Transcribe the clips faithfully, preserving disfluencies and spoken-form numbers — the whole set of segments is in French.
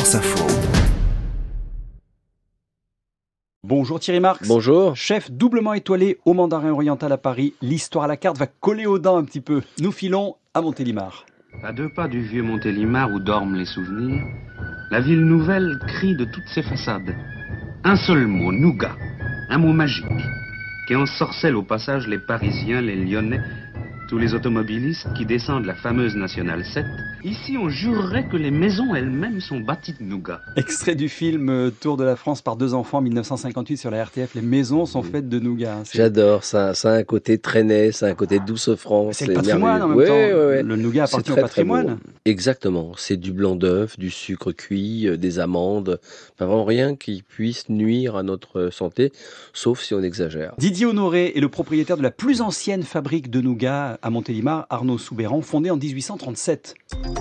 France Info. Bonjour Thierry Marx. Bonjour. Chef doublement étoilé au Mandarin Oriental à Paris. L'histoire à la carte va coller aux dents un petit peu. Nous filons à Montélimar. À deux pas du vieux Montélimar où dorment les souvenirs, la ville nouvelle crie de toutes ses façades. Un seul mot, nougat, un mot magique, qui ensorcelle au passage les Parisiens, les Lyonnais, tous les automobilistes qui descendent la fameuse Nationale sept. Ici, on jurerait que les maisons elles-mêmes sont bâties de nougat. Extrait du film euh, Tour de la France par deux enfants, mille neuf cent cinquante-huit sur la R T F. Les maisons sont faites de nougat. C'est... J'adore, ça, ça a un côté traîné, ça a un côté douce France. C'est le patrimoine en même ouais, temps. Ouais, ouais. Le nougat appartient très, au patrimoine. Exactement, c'est du blanc d'œuf, du sucre cuit, euh, des amandes, pas vraiment rien qui puisse nuire à notre santé, sauf si on exagère. Didier Honoré est le propriétaire de la plus ancienne fabrique de nougat à Montélimar, Arnaud Soubeyran, fondée en dix-huit cent trente-sept.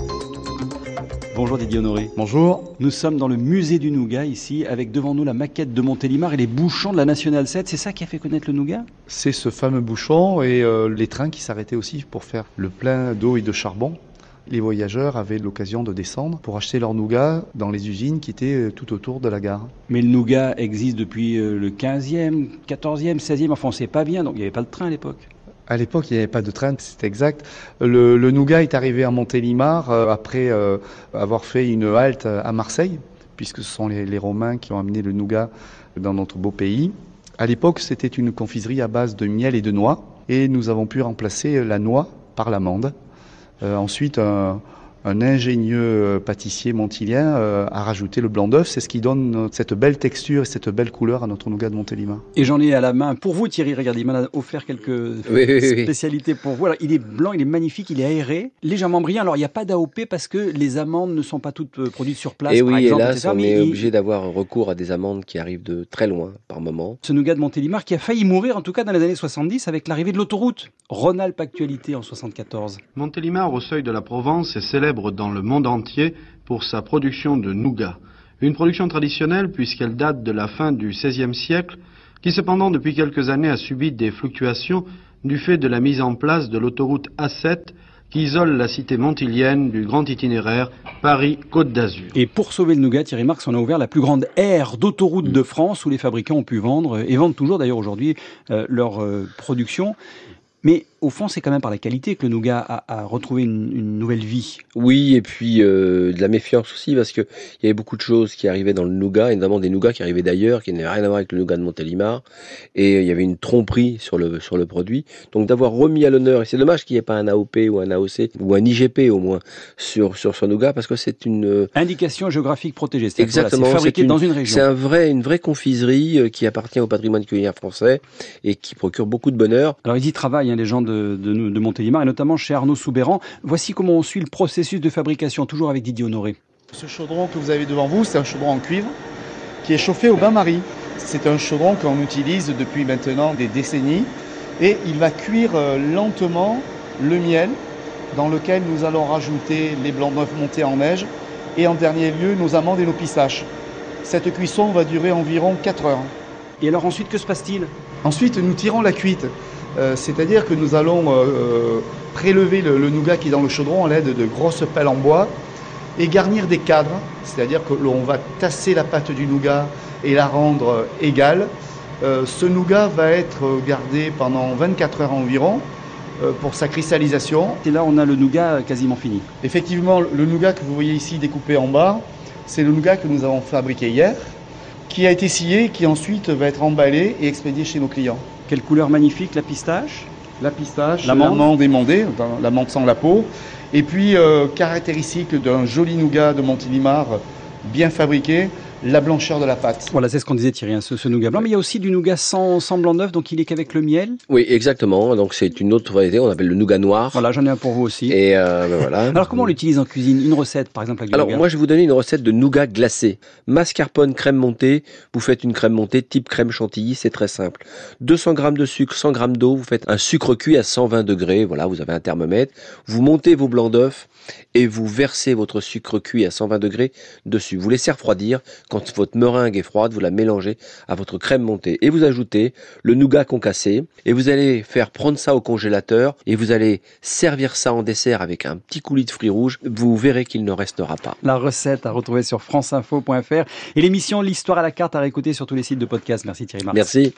Bonjour Didier Honoré. Bonjour. Nous sommes dans le musée du nougat ici, avec devant nous la maquette de Montélimar et les bouchons de la Nationale sept. C'est ça qui a fait connaître le nougat ? C'est ce fameux bouchon et euh, les trains qui s'arrêtaient aussi pour faire le plein d'eau et de charbon. Les voyageurs avaient l'occasion de descendre pour acheter leur nougat dans les usines qui étaient tout autour de la gare. Mais le nougat existe depuis le quinzième, quatorzième, seizième, enfin on ne sait pas bien, donc il n'y avait pas de train à l'époque. À l'époque, il n'y avait pas de train, c'est exact. Le, le nougat est arrivé à Montélimar euh, après euh, avoir fait une halte à Marseille, puisque ce sont les, les Romains qui ont amené le nougat dans notre beau pays. À l'époque, c'était une confiserie à base de miel et de noix, et nous avons pu remplacer la noix par l'amande. Euh, ensuite, un, un ingénieux pâtissier montilien euh, a rajouté le blanc d'œuf. C'est ce qui donne cette belle texture et cette belle couleur à notre nougat de Montélimar. Et j'en ai à la main pour vous, Thierry. Regardez, il m'a offert quelques oui, oui, spécialités pour vous. Alors, il est blanc, il est magnifique, il est aéré, légèrement brillant. Alors, il n'y a pas d'A O P parce que les amandes ne sont pas toutes produites sur place. Et par oui, exemple, hélas, et cetera. on Mais est il... obligé d'avoir recours à des amandes qui arrivent de très loin par moment. Ce nougat de Montélimar qui a failli mourir, en tout cas dans les années soixante-dix, avec l'arrivée de l'autoroute. Rhône-Alpes Actualité en soixante-quatorze. Montélimar, au seuil de la Provence, est célèbre dans le monde entier pour sa production de nougat. Une production traditionnelle puisqu'elle date de la fin du seizième siècle, qui cependant depuis quelques années a subi des fluctuations du fait de la mise en place de l'autoroute A sept qui isole la cité montilienne du grand itinéraire Paris-Côte d'Azur. Et pour sauver le nougat, Thierry Marx, on a ouvert la plus grande aire d'autoroute de France où les fabricants ont pu vendre, et vendent toujours d'ailleurs aujourd'hui, euh, leur euh, production. Mais au fond, c'est quand même par la qualité que le nougat a, a retrouvé une, une nouvelle vie. Oui, et puis euh, de la méfiance aussi, parce qu'il y avait beaucoup de choses qui arrivaient dans le nougat, et notamment des nougats qui arrivaient d'ailleurs, qui n'avaient rien à voir avec le nougat de Montélimar, et il y avait une tromperie sur le, sur le produit. Donc d'avoir remis à l'honneur, et c'est dommage qu'il n'y ait pas un A O P ou un A O C, ou un I G P au moins, sur, sur ce nougat, parce que c'est une... Indication géographique protégée, c'est exactement, voilà, c'est fabriqué c'est une, dans une région. C'est un vrai, une vraie confiserie qui appartient au patrimoine culinaire français, et qui procure beaucoup de bonheur. Alors ils y travaillent, hein, les gens de, de de Montélimar, et notamment chez Arnaud Soubeyran. Voici comment on suit le processus de fabrication, toujours avec Didier Honoré. Ce chaudron que vous avez devant vous, c'est un chaudron en cuivre qui est chauffé au bain-marie. C'est un chaudron qu'on utilise depuis maintenant des décennies, et il va cuire lentement le miel, dans lequel nous allons rajouter les blancs d'œufs montés en neige, et en dernier lieu, nos amandes et nos pissaches. Cette cuisson va durer environ quatre heures. Et alors ensuite, que se passe-t-il ? Ensuite, nous tirons la cuite. Euh, c'est-à-dire que nous allons euh, prélever le, le nougat qui est dans le chaudron à l'aide de grosses pelles en bois et garnir des cadres, c'est-à-dire que l'on va tasser la pâte du nougat et la rendre égale. Euh, ce nougat va être gardé pendant vingt-quatre heures environ euh, pour sa cristallisation. Et là, on a le nougat quasiment fini. Effectivement, le nougat que vous voyez ici découpé en bas, c'est le nougat que nous avons fabriqué hier, qui a été scié et qui ensuite va être emballé et expédié chez nos clients. Quelle couleur magnifique, la pistache. La pistache, l'amande, l'amande émondée, l'amande sans la peau. Et puis, euh, caractéristique d'un joli nougat de Montélimar, bien fabriqué, la blancheur de la pâte. Voilà, c'est ce qu'on disait Thierry, hein, ce, ce nougat blanc. Mais il y a aussi du nougat sans, sans blanc d'œuf, donc il est qu'avec le miel. Oui, exactement. Donc c'est une autre variété, on appelle le nougat noir. Voilà, j'en ai un pour vous aussi. Et euh, ben voilà. Alors comment on l'utilise en cuisine ? Une recette, par exemple, avec du Alors nougat. moi, je vais vous donner une recette de nougat glacé. Mascarpone, crème montée. Vous faites une crème montée type crème chantilly, c'est très simple. deux cents grammes de sucre, cent grammes d'eau. Vous faites un sucre cuit à cent vingt degrés. Voilà, vous avez un thermomètre. Vous montez vos blancs d'œufs et vous versez votre sucre cuit à cent vingt degrés dessus. Vous laissez refroidir. Quand votre meringue est froide, vous la mélangez à votre crème montée et vous ajoutez le nougat concassé et vous allez faire prendre ça au congélateur et vous allez servir ça en dessert avec un petit coulis de fruits rouges. Vous verrez qu'il ne restera pas. La recette à retrouver sur franceinfo point f r et l'émission L'Histoire à la carte à réécouter sur tous les sites de podcast. Merci Thierry Marx. Merci.